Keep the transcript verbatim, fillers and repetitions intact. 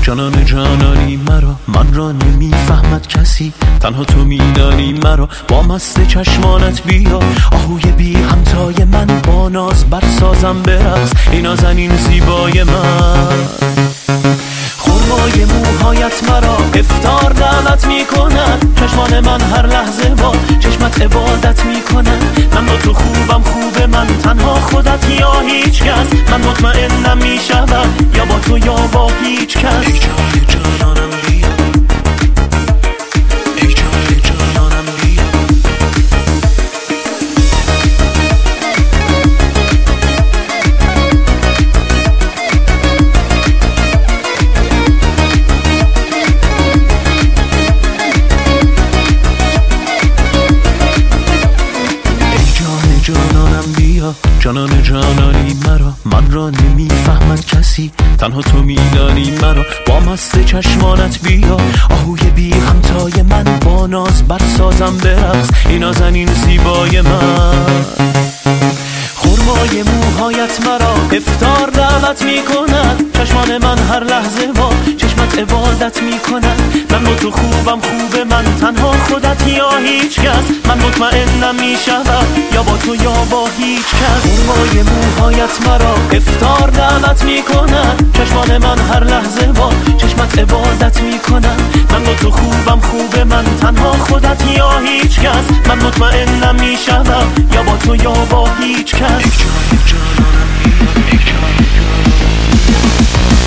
جانان جانانی مرا، من را نمیفهمد کسی، تنها تو میدانی مرا. با مست چشمانت بیا، آهوی بی همتای من، با ناز برسازم برقص ای نازنین زیبای من. خرمای موهایت مرا افطار دعوت میکنن، چشمان من هر لحظه با چشمت عبادت میکنن. من با تو خوبم خوب من، تنها خودت یا هیچ کس. من مطمئنم میشوم یا با تو یا با هیچ کس. ای جای جانانم بیا، ای جای جانانم بیا. جانانم بیا، جانان جانانی مرا، من را نمیفهمد کسی، تنها تو میدانی مرا. با مست چشمانت بیا، آهوی بی همتای من، با ناز برسازم برقص ای نازنین زیبای من. خرمای موهایت مرا افطار دعوت میکنن، چشمان من هر لحظه با چشمت عبادت میکنن. من با تو خوبم خوب من، تنها خودت یا هیچ کس. من مطمئنم میشوم یا با تو یا با هیچ کس. خرمای موهایت مرا افطار دعوت میکنن، چشمان من هر لحظه با چشمت عبادت میکنن. من با تو خوبم خوب من، تنها خودت یا هیچ کس. من مطمئنم میشوم یا با تو یا با هیچ کس. ای جای جانانم بیا، ای جای جانانم بیا.